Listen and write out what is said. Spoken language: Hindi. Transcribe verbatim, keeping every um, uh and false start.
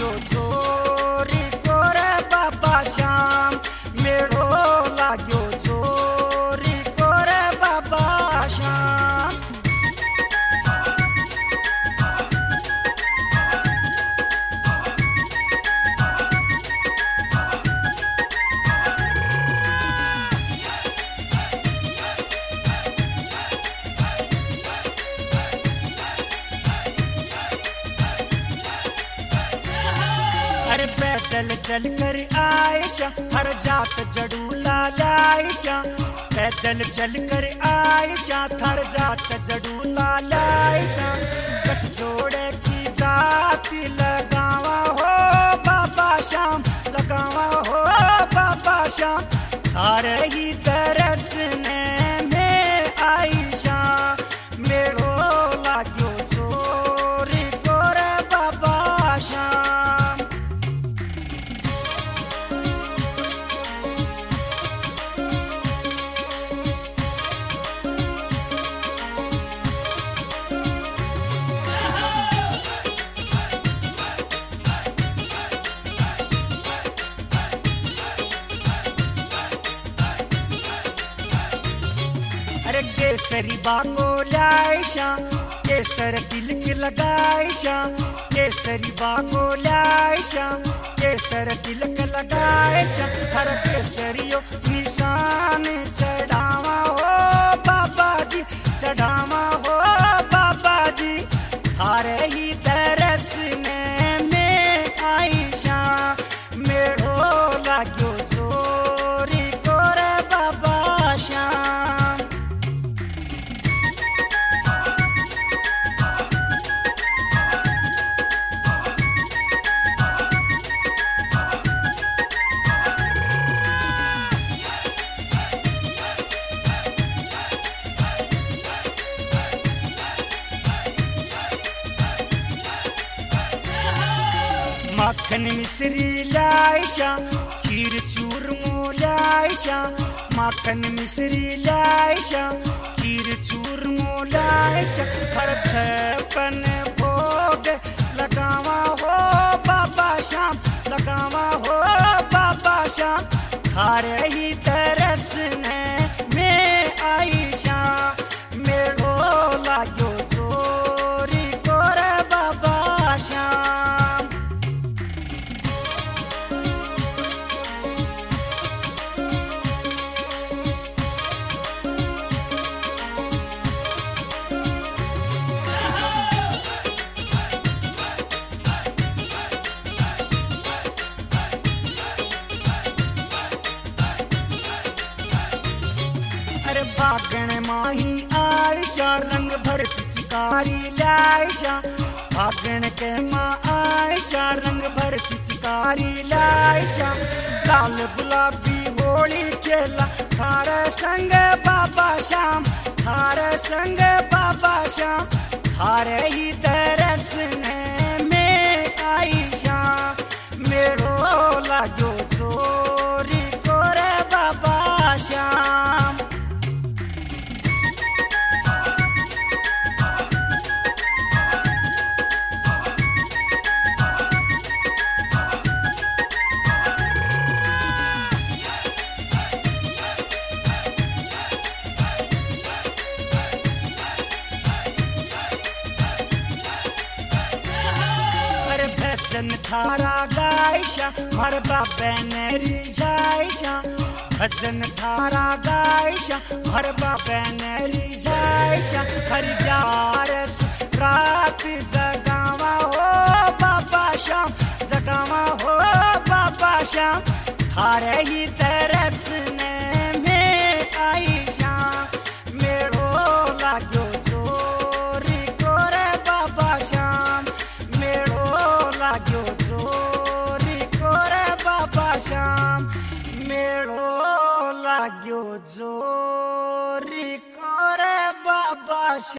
लाग्यो जोरी को रे बाबा श्याम, मेड़ो लाग्यो जोरी को रे बाबा श्याम। अरे पैदल चल कर आयशा हर जात जड़ूला लायशा, पैदल चल कर आयशा थर जात जड़ूला लायशा। गठ जोड़े की जाति लगावा हो बाबा श्याम, लगावा हो बाबा श्याम। थारे ही तरसने में आयशा, मेड़ो लाग्यो जोरी को रे बाबा श्याम। अरे केसरी बाको लायशा, केसर तिलक लगायशा, केसरी बाको लायशा, केसर तिलक लगायशा। हर केसरियो निशान चढ़ावा हो बाबा जी, चढ़ावा हो बाबा जी। थारे ही तरसने में आयशा, मेड़ो लाग्यो जोरी को रे बाबा श्याम। माखन मिश्री लायशा, खीर चूरमो लायशा, माखन मिश्री लायशा, खीर चूरमो लायशा। हर छप्पन भोग लगावा हो बाबा श्याम, लगावा हो बाबा श्याम। थारे ही तरसने में आयशा, मेड़ो लाग्यो जोरी को रे बाबा श्याम। अरे भागण माही आयशा, रंग भर पिचकारी लायशा, भागण के माँ आयशा, रंग भर पिचकारी लायशा। लाल गुलाबी होली खेला थारे संग बाबा श्याम, थारे संग बाबा श्याम। थारे ही तरसने में आयशा, मेड़ो लाग्यो जोरी को रे बाबा श्याम। भजन थारा गायशा, हर बाबे नेरी जायशा, भजन थारा गायशा, हर बाबे नेरी जायशा। हर ग्यारस रात जगावा हो बाबा श्याम, जगावा हो बाबा श्याम। थारे ही तरसने में आयशा, मेड़ो लाग्यो जोरी को रे बाबा श्याम, मेड़ो लाग्यो जोरी को रे बाबा श्याम, मेड़ो लाग्यो जोरी को रे बाबा श्याम।